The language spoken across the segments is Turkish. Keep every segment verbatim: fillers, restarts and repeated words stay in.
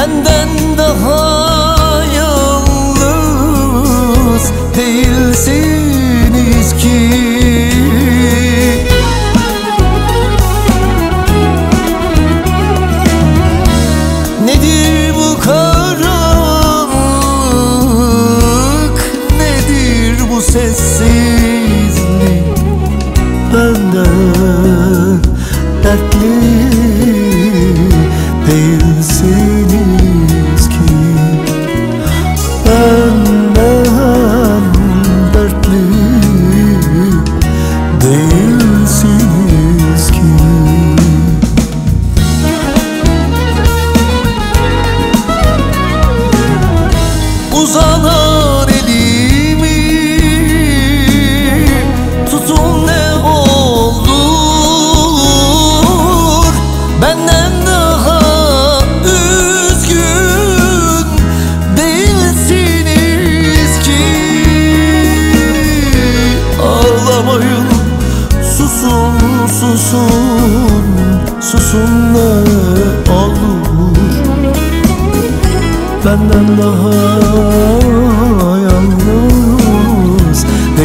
benden daha yalnız değilsiniz ki. Nedir bu karanlık, nedir bu sessizlik? Benden dertli değilsiniz ki. Benden dertli değilsiniz ki. Uzanan elimi tutun, ne olur benden daha üzgün değilsiniz ki. Ağlamayın, susun, susun, susun, ne olur benden daha yalnız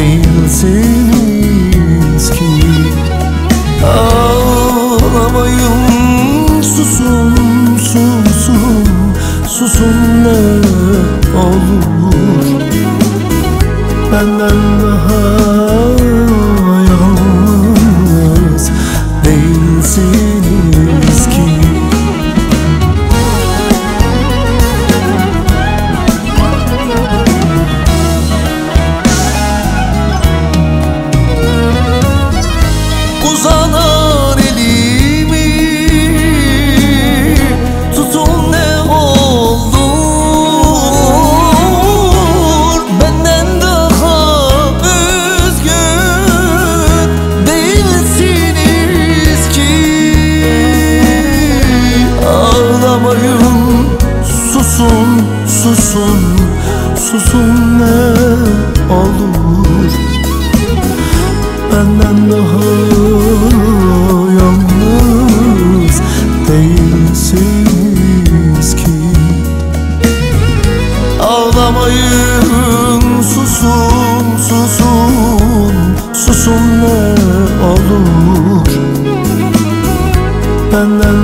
değilsiniz ki. Ağlamayın, susun, susun, susun, ne olur benden daha yalnız değilsiniz ki. Uzanan elimi tutun, ne olur benden daha üzgün değilsiniz ki. Ağlamayın, susun, susun, susun, ne olur benden daha yalnız değilsiniz ki. Ağlamayın, susun, susun, susun, ne olur benden